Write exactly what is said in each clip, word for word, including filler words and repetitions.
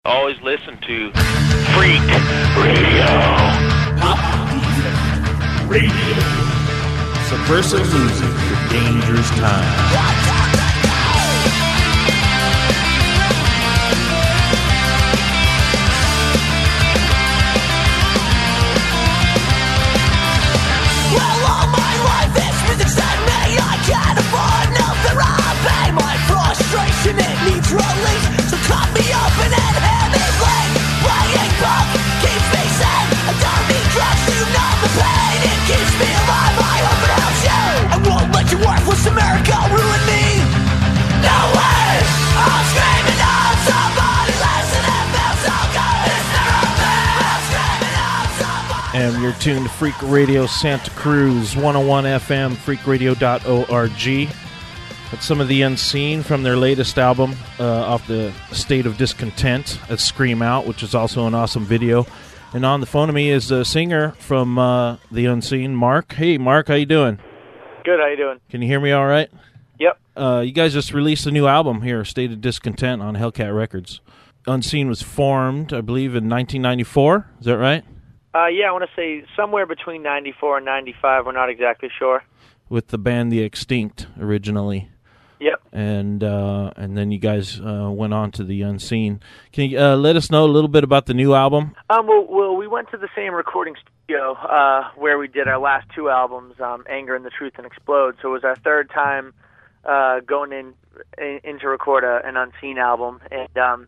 Always listen to Freak Radio. Pop Defect Radio. Subversive music for dangerous times. It needs release, so cut me open and hand me bleed. Playing punk keeps me sane. I don't need drugs to numb the pain. It keeps me alive, I hope it helps you. I won't let your worthless America ruin me. No way, I'm screaming out. Somebody listen, it feels so good. It's therapy. I'm screaming out. Somebody. And you're tuned to Freak Radio Santa Cruz, one oh one F M, freak radio dot org. That's some of the Unseen from their latest album uh, off the State of Discontent at Scream Out, which is also an awesome video. And on the phone to me is a singer from uh, the Unseen, Mark. Hey, Mark, how you doing? Good, how you doing? Can you hear me all right? Yep. Uh, you guys just released a new album here, State of Discontent, on Hellcat Records. Unseen was formed, I believe, in nineteen ninety-four. Is that right? Uh, yeah, I want to say somewhere between ninety-four and ninety-five. We're not exactly sure. With the band The Extinct originally. Yep. And uh, and then you guys uh, went on to the Unseen. Can you uh, let us know a little bit about the new album? Um, well, well, we went to the same recording studio uh, where we did our last two albums, um, Anger and the Truth and Explode. So it was our third time uh, going in, in, in to record a, an Unseen album. And um,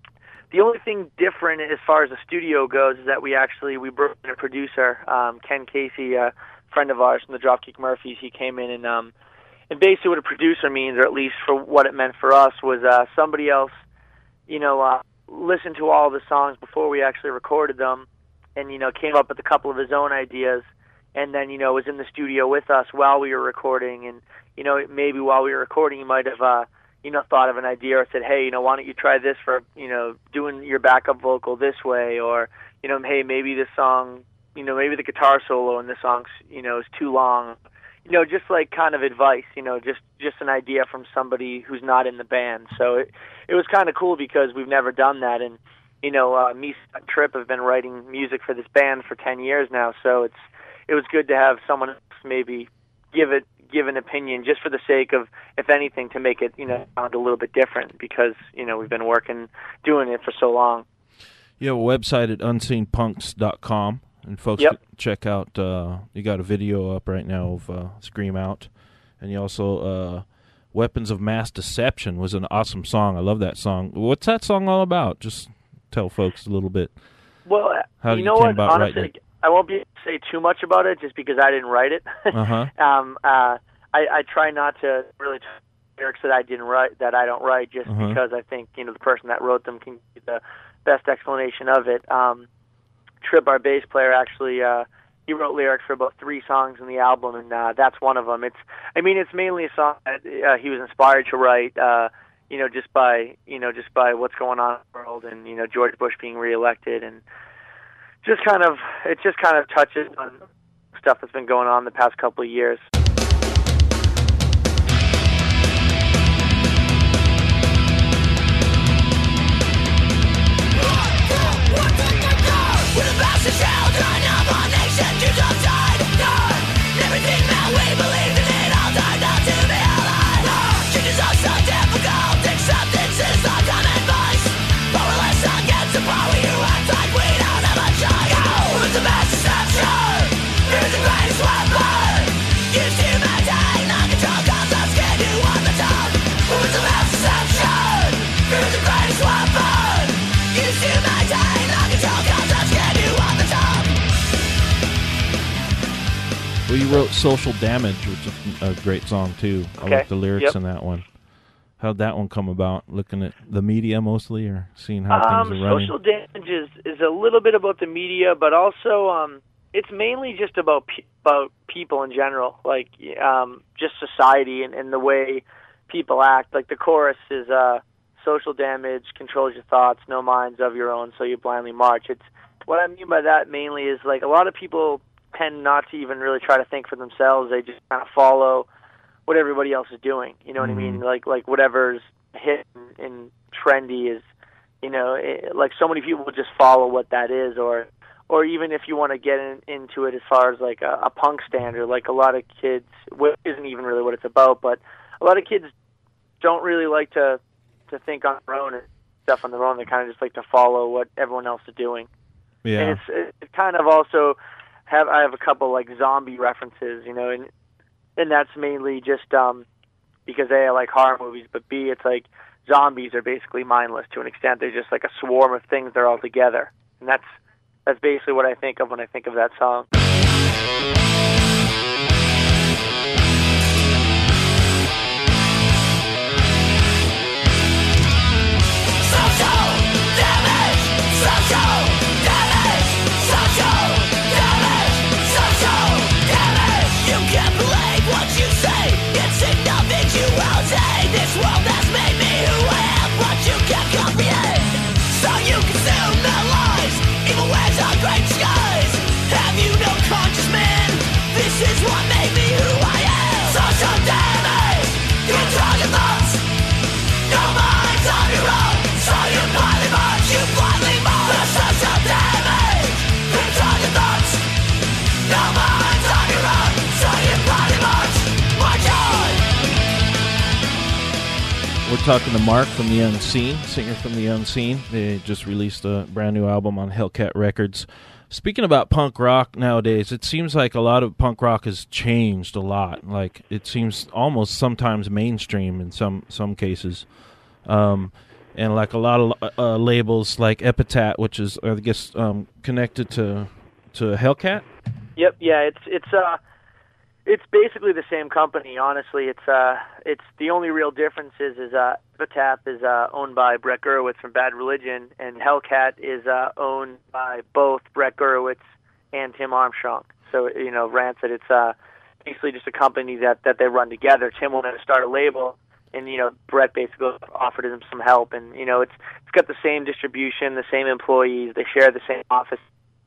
the only thing different as far as the studio goes is that we actually we brought in a producer, um, Ken Casey, a friend of ours from the Dropkick Murphys. He came in and um, And basically what a producer means, or at least for what it meant for us, was uh, somebody else, you know, uh, listened to all the songs before we actually recorded them and, you know, came up with a couple of his own ideas and then, you know, was in the studio with us while we were recording. And, you know, maybe while we were recording, he might have, uh, you know, thought of an idea or said, hey, you know, why don't you try this for, you know, doing your backup vocal this way? Or, you know, hey, maybe this song, you know, maybe the guitar solo in this song, you know, is too long. You know, just like kind of advice, you know, just, just an idea from somebody who's not in the band. So it it was kind of cool because we've never done that. And, you know, uh, me and Trip have been writing music for this band for ten years now. So it's it was good to have someone else maybe give it give an opinion just for the sake of, if anything, to make it, you know, sound a little bit different because, you know, we've been working, doing it for so long. You have a website at unseen punks dot com. And folks, yep. check out, uh, you got a video up right now of uh, Scream Out. And you also, uh, Weapons of Mass Deception was an awesome song. I love that song. What's that song all about? Just tell folks a little bit. Well, How you you know came what, about honestly, writing it. I won't be able to say too much about it just because I didn't write it. Uh-huh. um, uh, I, I try not to really talk lyrics that I didn't write, that I don't write, just uh-huh. because I think, you know, the person that wrote them can give the best explanation of it. Um, Trip, our bass player, actually, uh, he wrote lyrics for about three songs in the album, and uh, that's one of them. It's, I mean, it's mainly a song that uh, he was inspired to write, uh, you know, just by, you know, just by what's going on in the world, and you know, George Bush being reelected, and just kind of, it just kind of touches on stuff that's been going on the past couple of years. We're the bastard children of our nation, kids of died. Everything that we believed in, it all turned out to be a lie. Changes are so difficult, acceptance is our common voice. Powerless against the power, you act like we don't have a choice. Who's the best deception? Who's the greatest weapon? Used to maintain the control, cause I'm scared you on the top. Who's the best deception? Who's the greatest weapon? Used to maintain the control, cause I'm scared you on the top. Well, you wrote Social Damage, which is a great song, too. I Okay. like the lyrics Yep. in that one. How'd that one come about? Looking at the media mostly, or seeing how Um, things are running? Social Damage is, is a little bit about the media, but also um, it's mainly just about pe- about people in general, like um, just society and, and the way people act. Like the chorus is uh, social damage controls your thoughts, no minds of your own, so you blindly march. It's what I mean by that mainly is like a lot of people tend not to even really try to think for themselves. They just kind of follow what everybody else is doing. You know what mm-hmm. I mean? Like like whatever's hit and, and trendy is you know, it, like so many people just follow what that is, or or even if you want to get in, into it as far as like a, a punk standard, like a lot of kids, what isn't even really what it's about, but a lot of kids don't really like to to think on their own and stuff on their own. They kind of just like to follow what everyone else is doing. Yeah. And it's it kind of also have I have a couple like zombie references, you know, and and that's mainly just um because A, I like horror movies, but B, it's like zombies are basically mindless to an extent. They're just like a swarm of things that are all together, and that's that's basically what I think of when I think of that song. This world has made me who I am, but you can't comprehend. So you consume their lives, evil wares on great skies. Have you no conscious man? This is what made me who I am. Social damage, control your thoughts. No minds on your own, so you blindly march, you blindly march. The social damage, control your thoughts. No minds on your own, so you blindly march. March on. We're talking to Mark from The Unseen, singer from The Unseen. They just released a brand new album on Hellcat Records. Speaking about punk rock nowadays, it seems like a lot of punk rock has changed a lot. Like, it seems almost sometimes mainstream in some, some cases. Um, and like a lot of uh, labels like Epitaph, which is, I guess, um, connected to to Hellcat? Yep, yeah, it's it's uh it's basically the same company. Honestly, it's uh it's the only real difference is is uh Epitaph is uh owned by Brett Gurewitz from Bad Religion, and Hellcat is uh owned by both Brett Gurewitz and Tim Armstrong. So, you know, Rancid, it's uh basically just a company that that they run together. Tim wanted to start a label, and, you know, Brett basically offered him some help, and, you know, it's it's got the same distribution, the same employees, they share the same office.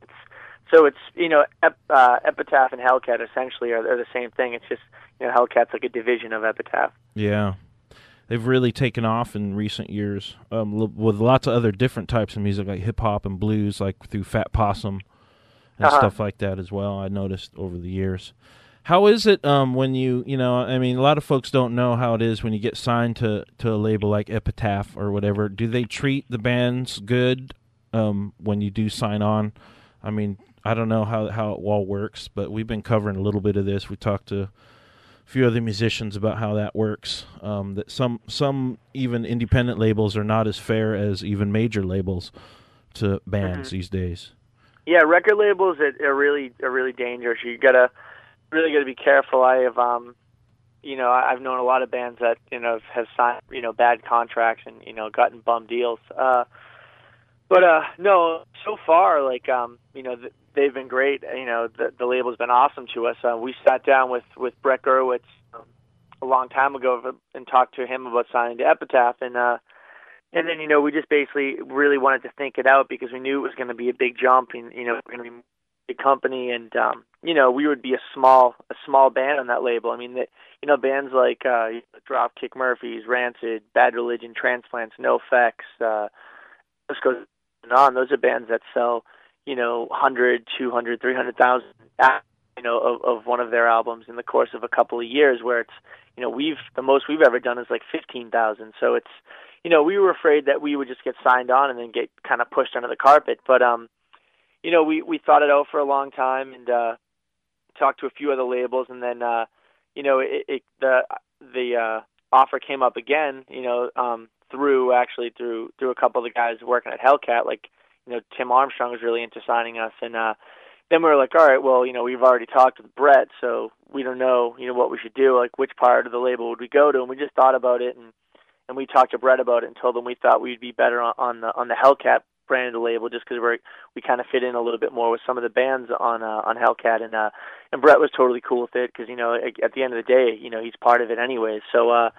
So it's, you know, Ep, uh, Epitaph and Hellcat essentially are, are the same thing. It's just, you know, Hellcat's like a division of Epitaph. Yeah. They've really taken off in recent years um, with lots of other different types of music, like hip-hop and blues, like through Fat Possum and uh-huh. stuff like that as well, I noticed over the years. How is it um, when you, you know, I mean, a lot of folks don't know how it is when you get signed to, to a label like Epitaph or whatever. Do they treat the bands good um, when you do sign on? I mean, I don't know how, how it all works, but we've been covering a little bit of this. We talked to a few other musicians about how that works. Um, that some some even independent labels are not as fair as even major labels to bands mm-hmm. these days. Yeah, record labels are, are really are really dangerous. You gotta really gotta be careful. I have um, you know, I've known a lot of bands that you know have signed you know bad contracts and you know gotten bum deals. Uh, but uh, no, so far like um, you know. The, They've been great. You know, the, the label's been awesome to us. Uh, we sat down with, with Brett Gurewitz um, a long time ago and talked to him about signing to Epitaph. And uh, and then, you know, we just basically really wanted to think it out because we knew it was going to be a big jump and, you know, we're going to be a big company. And, um, you know, we would be a small a small band on that label. I mean, the, you know, bands like uh, Dropkick Murphys, Rancid, Bad Religion, Transplants, NoFX, uh, this goes on. Those are bands that sell, you know, one hundred, two hundred, three hundred thousand, you know, of, of one of their albums in the course of a couple of years where it's, you know, we've, the most we've ever done is like fifteen thousand. So it's, you know, we were afraid that we would just get signed on and then get kind of pushed under the carpet. But, um, you know, we, we thought it out for a long time and, uh, talked to a few other labels and then, uh, you know, it, it the, the, uh, offer came up again, you know, um, through actually through, through a couple of the guys working at Hellcat, like, you know, Tim Armstrong was really into signing us, and uh, then we were like, all right, well, you know, we've already talked with Brett, so we don't know, you know, what we should do, like which part of the label would we go to, and we just thought about it, and, and we talked to Brett about it and told him we thought we'd be better on, on the on the Hellcat brand of the label just because we're we kind of fit in a little bit more with some of the bands on uh, on Hellcat, and uh, and Brett was totally cool with it because, you know, at the end of the day, you know, he's part of it anyways. So uh,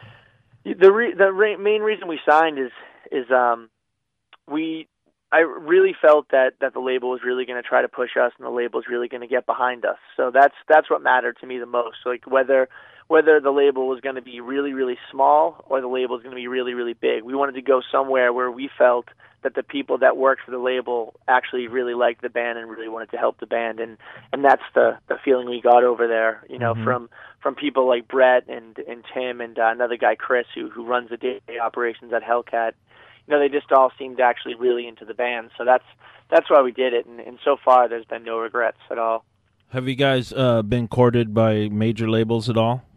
the re- the re- main reason we signed is is um, we. I really felt that, that the label was really going to try to push us, and the label was really going to get behind us. So that's that's what mattered to me the most. So like whether whether the label was going to be really, really small or the label was going to be really, really big. We wanted to go somewhere where we felt that the people that worked for the label actually really liked the band and really wanted to help the band, and and that's the the feeling we got over there. You know, mm-hmm. from from people like Brett and and Tim and uh, another guy Chris who who runs the day-to-day operations at Hellcat. You know, they just all seemed actually really into the band, so that's that's why we did it. And, and so far, there's been no regrets at all. Have you guys uh, been courted by major labels at all?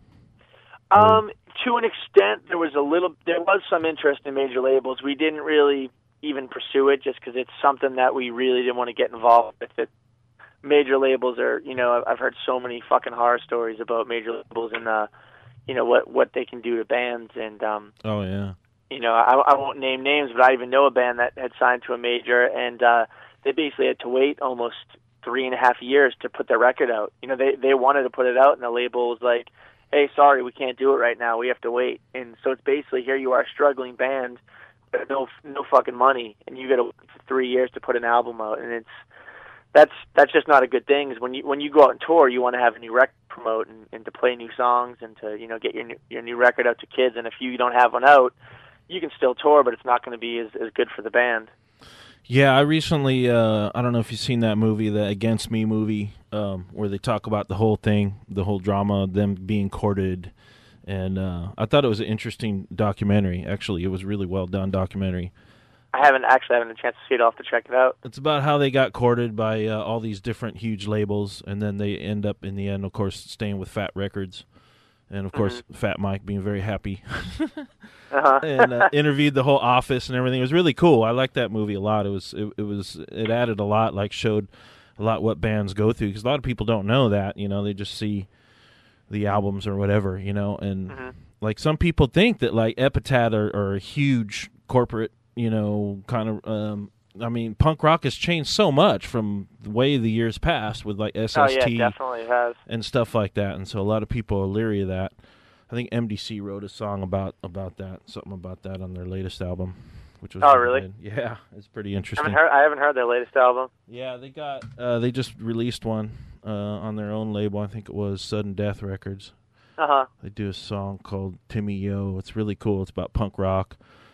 Um, to an extent, there was a little, there was some interest in major labels. We didn't really even pursue it just because it's something that we really didn't want to get involved with. It. Major labels are, you know, I've heard so many fucking horror stories about major labels and, uh, you know, what, what they can do to bands. And, um, oh, yeah. You know, I, I won't name names, but I even know a band that had signed to a major, and uh, they basically had to wait almost three and a half years to put their record out. You know, they they wanted to put it out, and the label was like, hey, sorry, we can't do it right now. We have to wait. And so it's basically, here you are, a struggling band, but no no fucking money, and you got to wait for three years to put an album out. And it's that's that's just not a good thing. Is when you when you go out and tour, you want to have a new record to promote and, and to play new songs and to, you know, get your new, your new record out to kids. And if you don't have one out, you can still tour, but it's not going to be as, as good for the band. Yeah, I recently, uh, I don't know if you've seen that movie, the Against Me movie, um, where they talk about the whole thing, the whole drama, them being courted. And uh, I thought it was an interesting documentary. Actually, it was a really well done documentary. I haven't actually haven't had a chance to see it. I'll have to check it out. It's about how they got courted by uh, all these different huge labels, and then they end up, in the end, of course, staying with Fat Records. And, of course, mm-hmm. Fat Mike being very happy. uh-huh. and uh, interviewed the whole office and everything. It was really cool. I liked that movie a lot. It was it, it was it added a lot, like showed a lot what bands go through, because a lot of people don't know that. You know, they just see the albums or whatever, you know. And, mm-hmm. like, some people think that, like, Epitaph are, are a huge corporate, you know, kind of... Um, I mean, punk rock has changed so much from the way the years passed with, like, S S T oh, yeah, definitely has. And stuff like that. And so a lot of people are leery of that. I think M D C wrote a song about, about that, something about that on their latest album, which was oh, really? Good. Yeah, it's pretty interesting. I haven't heard, I haven't heard their latest album. Yeah, they got uh, they just released one uh, on their own label. I think it was Sudden Death Records. Uh huh. They do a song called Timmy Yo. It's really cool. It's about punk rock,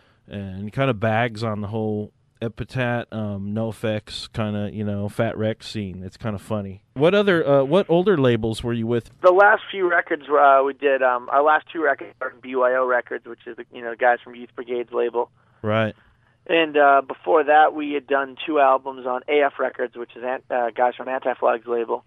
and kind of bags on the whole Epitaph, um, NoFX kind of, you know, Fat Wreck scene. It's kind of funny. What other, uh, what older labels were you with? The last few records uh, we did, um, our last two records are in B Y O Records, which is, the, you know, the guys from Youth Brigade's label. Right. And uh, before that, we had done two albums on A F Records, which is uh, guys from Anti-Flag's label.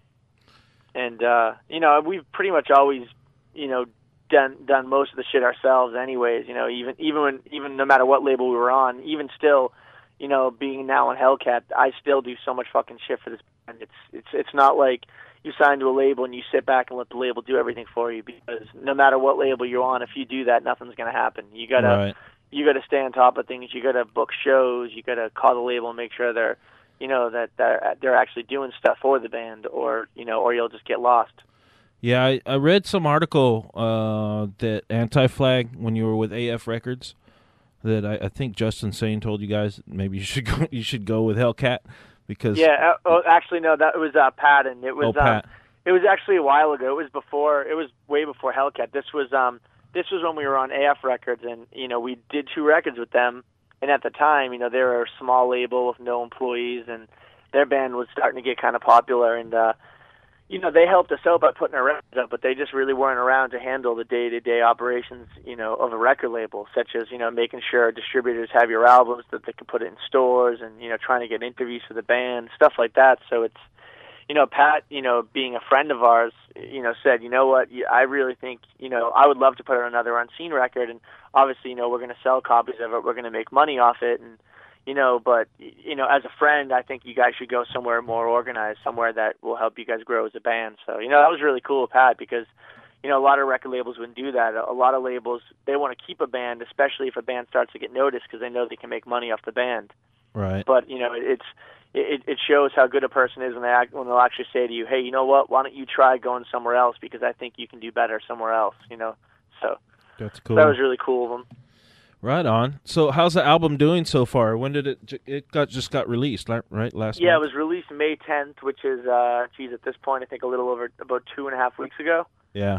And, uh, you know, we've pretty much always, you know, done done most of the shit ourselves anyways, you know, even, even when, even no matter what label we were on, even still, you know, being now on Hellcat, I still do so much fucking shit for this band. It's it's it's not like you sign to a label and you sit back and let the label do everything for you, because no matter what label you're on, if you do that, nothing's going to happen. You gotta right. you gotta stay on top of things. You gotta book shows. You gotta call the label and make sure they're, you know, that they're they're actually doing stuff for the band, or you know, or you'll just get lost. Yeah, I, I read some article uh, that Anti-Flag, when you were with A F Records, that I, I think Justin Sane told you guys maybe you should go you should go with Hellcat, because yeah uh, oh, actually no, that was uh, Patton. It was oh, Pat. um, it was actually a while ago. It was before it was way before Hellcat. This was um this was when we were on A F Records, and you know, we did two records with them, and at the time, you know, they were a small label with no employees, and their band was starting to get kind of popular, and uh you know, they helped us out by putting our records up, but they just really weren't around to handle the day-to-day operations, you know, of a record label, such as, you know, making sure distributors have your albums, that they can put it in stores, and, you know, trying to get interviews for the band, stuff like that. So it's, you know, Pat, you know, being a friend of ours, you know, said, you know what, I really think, you know, I would love to put out another Unseen record, and obviously, you know, we're going to sell copies of it, we're going to make money off it, and you know, but, you know, as a friend, I think you guys should go somewhere more organized, somewhere that will help you guys grow as a band. So, you know, that was really cool with Pat, because, you know, a lot of record labels wouldn't do that. A lot of labels, they want to keep a band, especially if a band starts to get noticed, because they know they can make money off the band. Right. But, you know, it's it, it shows how good a person is when, they act, when they'll actually say to you, hey, you know what, why don't you try going somewhere else, because I think you can do better somewhere else, you know. So that's cool. So that was really cool of them. Right on. So how's the album doing so far? When did it, it got just got released, right, last Yeah, month? it was released May tenth, which is, uh, geez, at this point, I think a little over, about two and a half weeks ago. Yeah.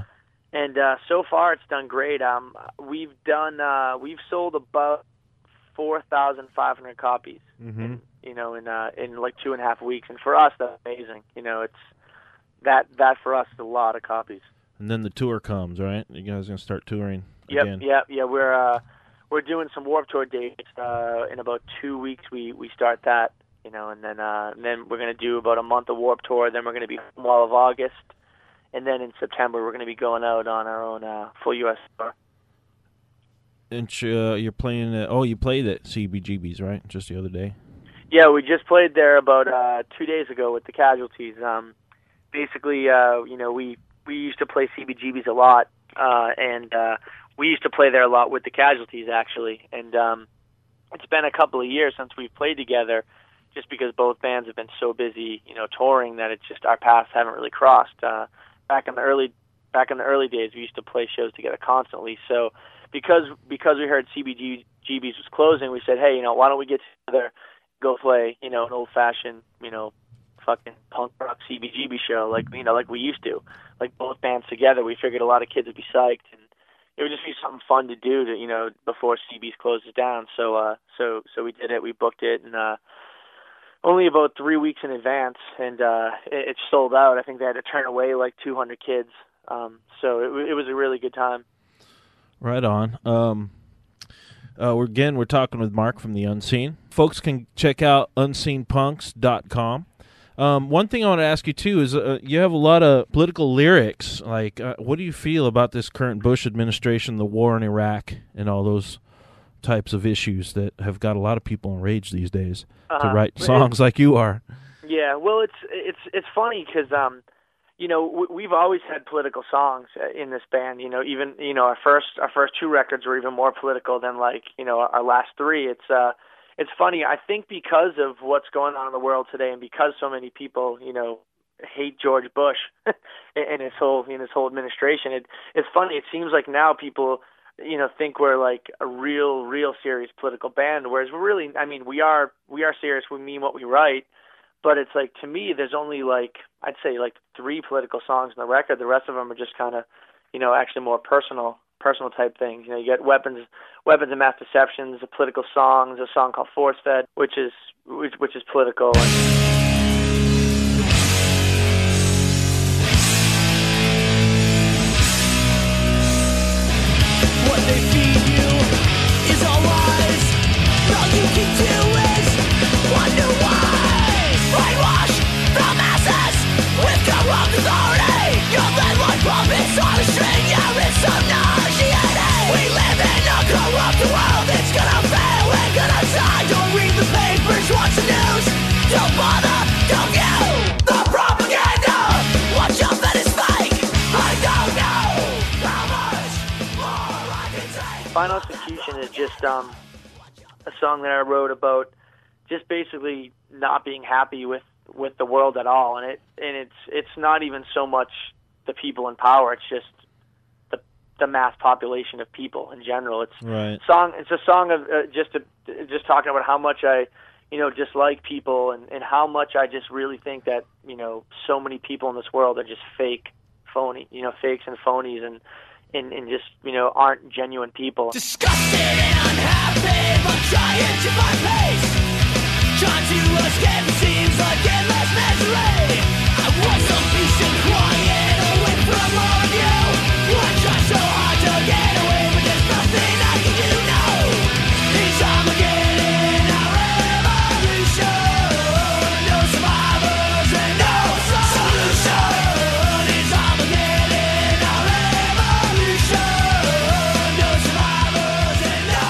and uh, so far it's done great. Um, we've done uh, we've sold about four thousand five hundred copies. Mm-hmm. In, you know, in uh, in like two and a half weeks, and for us that's amazing. You know, it's that that for us is a lot of copies. And then the tour comes, right? You guys gonna start touring yep, again? Yep, yeah, We're uh, we're doing some Warped Tour dates. Uh, in about two weeks, we, we start that. You know, and then uh, and then we're gonna do about a month of Warped Tour. Then we're gonna be home all of August, and then in September we're gonna be going out on our own uh, full U S tour. And uh, you're playing. Uh, oh, you played at C B G B's, right? Just the other day. Yeah, we just played there about uh, two days ago with the Casualties. Um, basically, uh, you know, we we used to play C B G B's a lot, uh, and uh, we used to play there a lot with the Casualties, actually. And um, it's been a couple of years since we've played together, just because both bands have been so busy, you know, touring that it's just our paths haven't really crossed. Uh, back in the early back in the early days, we used to play shows together constantly. So because because we heard C B G B's was closing, we said, hey, you know, why don't we get together, go play, you know, an old-fashioned, you know, fucking punk rock C B G B show, like, you know, like we used to, like both bands together. We figured a lot of kids would be psyched, and it would just be something fun to do, to, you know, before C B's closes down. So, uh, so, so we did it. We booked it, and uh, only about three weeks in advance, and uh, it, it sold out. I think they had to turn away like two hundred kids. Um, so it, it was a really good time. Right on. Um, uh, we're, again, we're talking with Mark from The Unseen. Folks can check out unseen punks dot com. Um, one thing I want to ask you, too, is uh, you have a lot of political lyrics. Like, uh, what do you feel about this current Bush administration, the war in Iraq, and all those types of issues that have got a lot of people enraged these days uh-huh. to write songs like you are? Yeah, well, it's it's it's funny because, um, you know, we've always had political songs in this band. You know, even, you know, our first our first two records were even more political than, like, you know, our last three. It's uh, it's funny. I think because of what's going on in the world today, and because so many people, you know, hate George Bush and his whole in his whole administration, it it's funny. It seems like now people, you know, think we're like a real, real serious political band, whereas we're really, I mean, we are we are serious. We mean what we write. But it's like, to me, there's only like, I'd say like three political songs on the record. The rest of them are just kind of, you know, actually more personal, personal type things. You know, you get Weapons, Weapons and Mass Deceptions, a political song. There's a song called Force Fed, which is, which, which is political. And what they feed you is all lies. All you can do is wonder why. Brainwash the masses with corrupt authority. Your landlord puppets on a string. Yeah, it's so nauseating. We live in a corrupt world. It's gonna fail. We're gonna die. Don't read the papers. Watch the news. Don't bother. Don't you? The propaganda. Watch out, that is fake. I don't know how much more I can take. Final Execution is just um, a song that I wrote about just basically not being happy with, with the world at all, and it and it's it's not even so much the people in power. It's just the the mass population of people in general. It's right. song. It's a song of uh, just a, just talking about how much I, you know, dislike people, and, and how much I just really think that, you know, so many people in this world are just fake, phony, you know, fakes and phonies, and and, and just, you know, aren't genuine people. Disgusted and unhappy, but trying to find peace. Trying to escape, it seems like endless misery. I want some peace and quiet away from all of you. I try so hard to get away, but there's nothing I can do. No, it's Armageddon, our revolution. No survivors and no solution. It's Armageddon, our revolution. No survivors and no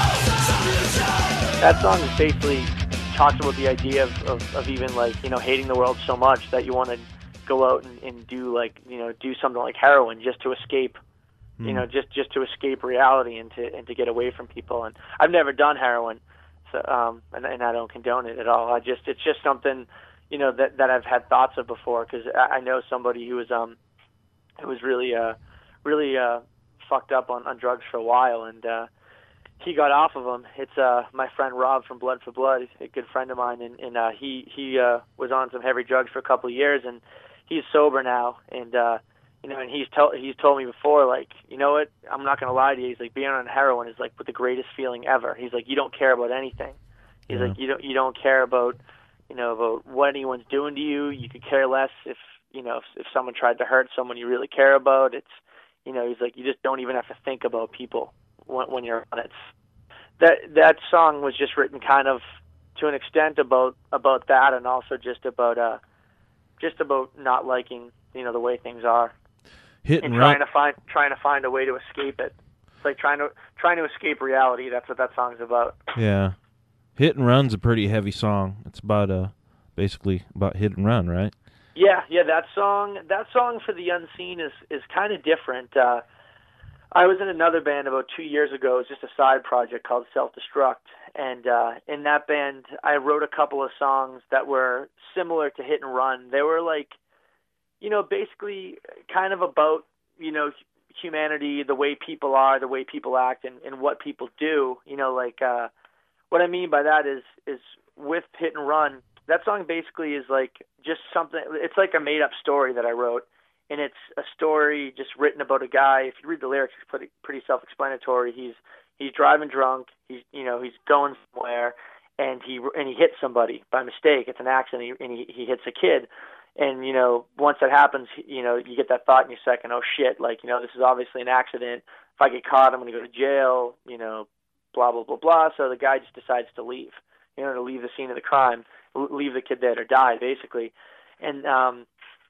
solution. That song is basically talks about the idea of, of, of even, like, you know, hating the world so much that you want to go out and, and do, like, you know, do something like heroin just to escape, mm. you know, just, just to escape reality and to and to get away from people. And I've never done heroin, so um, and, and I don't condone it at all. I just it's just something, you know, that that I've had thoughts of before, because I, I know somebody who was um who was really uh really uh fucked up on, on drugs for a while, and uh, he got off of them. It's uh, my friend Rob from Blood for Blood, a good friend of mine, and, and uh, he he uh, was on some heavy drugs for a couple of years, and he's sober now. And uh, you know, and he's told he's told me before, like, you know what, I'm not gonna lie to you. He's like, being on heroin is like the greatest feeling ever. He's like, you don't care about anything. He's Yeah. like, you don't you don't care about, you know, about what anyone's doing to you. You could care less if, you know, if, if someone tried to hurt someone you really care about. It's, you know, he's like, you just don't even have to think about people when, when you're on it. That that song was just written kind of to an extent about about that, and also just about uh just about not liking, you know, the way things are. Hit and and trying run. to find trying to find a way to escape it. It's like trying to trying to escape reality. That's what that song's about. Yeah. Hit and Run's a pretty heavy song. It's about uh basically about hit and run, right? Yeah, yeah. That song that song for the Unseen is is kind of different. Uh, I was in another band about two years ago. It was just a side project called Self Destruct, and uh, in that band, I wrote a couple of songs that were similar to Hit and Run. They were like, you know, basically kind of about, you know, humanity, the way people are, the way people act, and, and what people do. You know, like uh, what I mean by that is is with Hit and Run, that song basically is like just something. It's like a made up story that I wrote. And it's a story just written about a guy. If you read the lyrics, it's pretty, pretty self-explanatory. He's he's driving drunk. He's you know he's going somewhere, and he and he hits somebody by mistake. It's an accident, and he he hits a kid. And you know once that happens, you know you get that thought in your second, oh shit, like you know this is obviously an accident. If I get caught, I'm going to go to jail. You know, blah blah blah blah. So the guy just decides to leave. You know, to leave the scene of the crime, leave the kid dead or die, basically. And um.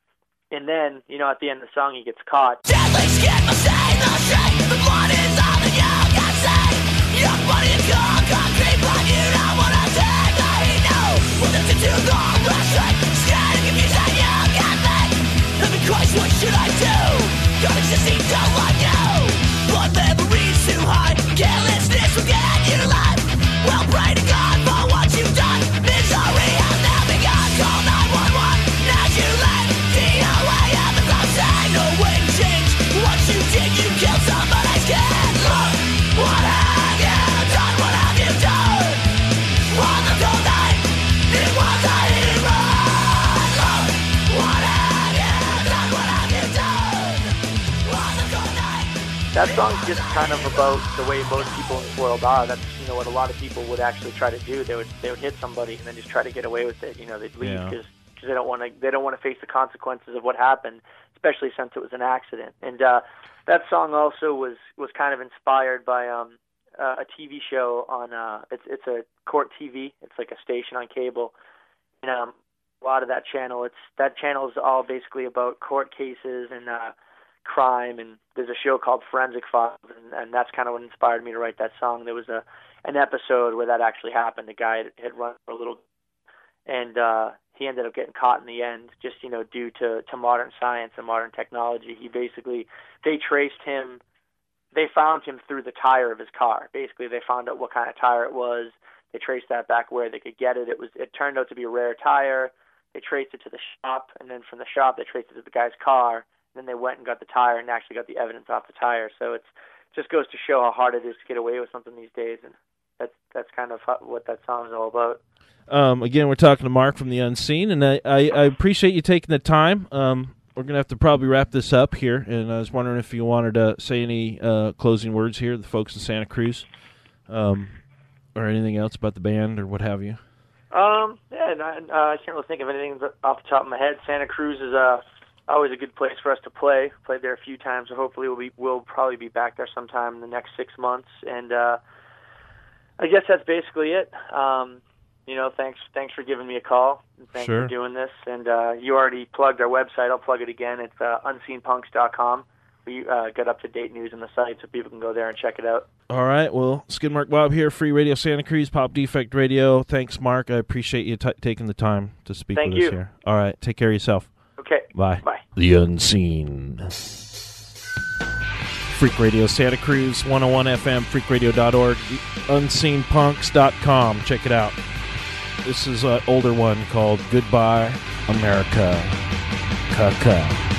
And then, you know, at the end of the song, he gets caught. Deadly skin must stay no shame. The blood is all that you can say. Young money and cold concrete, but you don't want to take the heat. No, what does it do? Go wrestling. Scared and confused and you can think. Heaven Christ, what should I do? God existing, don't like you. Blood memories too high. Carelessness will get you to life. Well, pray to God for what you've done. Misery has now begun. Call nine one one. Now you let no way to change. What you did, you killed somebody's kid. Look, what have you done? What have you done? On the cold night, it was a hit and run. Look, what have you done? What have you done? On the cold night. That song's just kind of about the way most people in this world are. That's you know what a lot of people would actually try to do. They would they would hit somebody and then just try to get away with it. You know, they'd leave because Yeah. they don't want to they don't want to face the consequences of what happened, especially since it was an accident. And uh, that song also was, was kind of inspired by um, uh, a T V show on uh, it's it's a Court T V. It's like a station on cable, and um, a lot of that channel it's that channel is all basically about court cases and uh, crime. And there's a show called Forensic Files, and, and that's kind of what inspired me to write that song. There was a an episode where that actually happened. The guy had, had run for a little, and uh, he ended up getting caught in the end, just, you know, due to, to modern science and modern technology. He basically, they traced him, they found him through the tire of his car. Basically, they found out what kind of tire it was. They traced that back where they could get it. It was, it turned out to be a rare tire. They traced it to the shop, and then from the shop, they traced it to the guy's car. And then they went and got the tire and actually got the evidence off the tire. So it's just goes to show how hard it is to get away with something these days. And that's, that's kind of what that song is all about. Um, again, we're talking to Mark from the Unseen, and I, I, I appreciate you taking the time. Um, we're going to have to probably wrap this up here, and I was wondering if you wanted to say any uh, closing words here, the folks in Santa Cruz, um, or anything else about the band or what have you. Um, yeah, and I, uh, I can't really think of anything off the top of my head. Santa Cruz is uh, always a good place for us to play. Played there a few times, so hopefully we'll, be, we'll probably be back there sometime in the next six months. And uh, I guess that's basically it. Um, You know, thanks thanks for giving me a call. Thanks Sure. for doing this. And uh, you already plugged our website. I'll plug it again. It's uh, unseen punks dot com. We uh, got up-to-date news on the site, so people can go there and check it out. All right, well, Skid Mark Bob here, Free Radio Santa Cruz, Pop Defect Radio. Thanks, Mark. I appreciate you t- taking the time to speak Thank with you. us here. All right, take care of yourself. Okay. Bye. Bye. The Unseen. Freak Radio Santa Cruz, one oh one F M, freak radio dot org, unseen punks dot com. Check it out. This is an older one called Goodbye, America. Kaka.